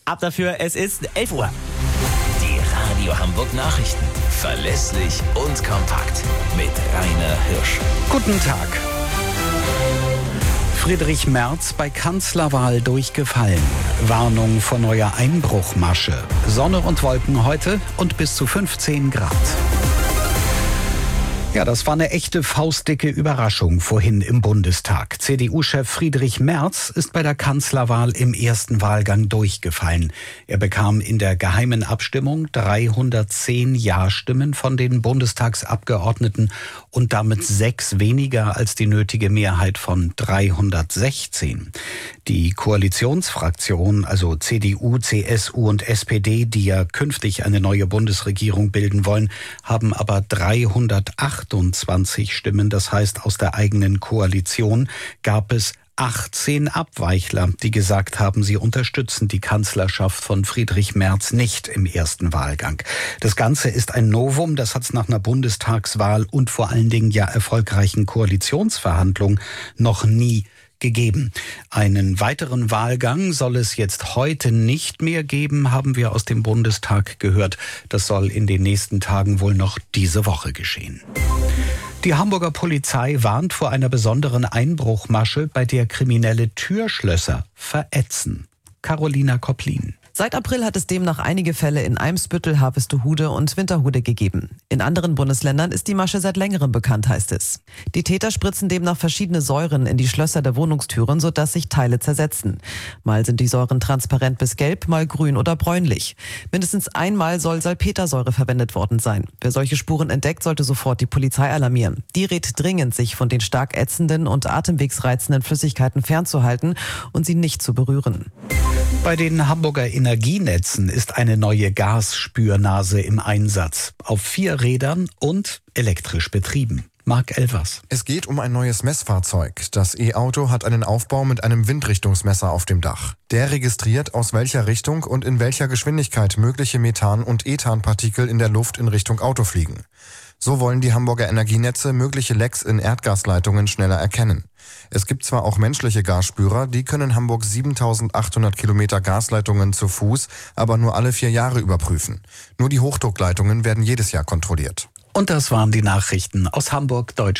Ab dafür, es ist 11 Uhr. Die Radio Hamburg Nachrichten. Verlässlich und kompakt. Mit Rainer Hirsch. Guten Tag. Friedrich Merz bei Kanzlerwahl durchgefallen. Warnung vor neuer Einbruchmasche. Sonne und Wolken heute und bis zu 15 Grad. Ja, das war eine echte faustdicke Überraschung vorhin im Bundestag. CDU-Chef Friedrich Merz ist bei der Kanzlerwahl im ersten Wahlgang durchgefallen. Er bekam in der geheimen Abstimmung 310 Ja-Stimmen von den Bundestagsabgeordneten und damit 6 weniger als die nötige Mehrheit von 316. Die Koalitionsfraktion, also CDU, CSU und SPD, die ja künftig eine neue Bundesregierung bilden wollen, haben aber 328 Stimmen. Das heißt, aus der eigenen Koalition gab es 18 Abweichler, die gesagt haben, sie unterstützen die Kanzlerschaft von Friedrich Merz nicht im ersten Wahlgang. Das Ganze ist ein Novum, das hat es nach einer Bundestagswahl und vor allen Dingen ja erfolgreichen Koalitionsverhandlungen noch nie gegeben. Einen weiteren Wahlgang soll es jetzt heute nicht mehr geben, haben wir aus dem Bundestag gehört. Das soll in den nächsten Tagen wohl noch diese Woche geschehen. Die Hamburger Polizei warnt vor einer besonderen Einbruchmasche, bei der Kriminelle Türschlösser verätzen. Carolina Kopplin. Seit April hat es demnach einige Fälle in Eimsbüttel, Harvestehude und Winterhude gegeben. In anderen Bundesländern ist die Masche seit längerem bekannt, heißt es. Die Täter spritzen demnach verschiedene Säuren in die Schlösser der Wohnungstüren, sodass sich Teile zersetzen. Mal sind die Säuren transparent bis gelb, mal grün oder bräunlich. Mindestens einmal soll Salpetersäure verwendet worden sein. Wer solche Spuren entdeckt, sollte sofort die Polizei alarmieren. Die rät dringend, sich von den stark ätzenden und atemwegsreizenden Flüssigkeiten fernzuhalten und sie nicht zu berühren. Bei den Hamburger Energienetzen ist eine neue Gasspürnase im Einsatz. Auf 4 Rädern und elektrisch betrieben. Marc Elvers. Es geht um ein neues Messfahrzeug. Das E-Auto hat einen Aufbau mit einem Windrichtungsmesser auf dem Dach. Der registriert, aus welcher Richtung und in welcher Geschwindigkeit mögliche Methan- und Ethanpartikel in der Luft in Richtung Auto fliegen. So wollen die Hamburger Energienetze mögliche Lecks in Erdgasleitungen schneller erkennen. Es gibt zwar auch menschliche Gasspürer, die können Hamburg 7.800 Kilometer Gasleitungen zu Fuß, aber nur alle 4 Jahre überprüfen. Nur die Hochdruckleitungen werden jedes Jahr kontrolliert. Und das waren die Nachrichten aus Hamburg, Deutschland.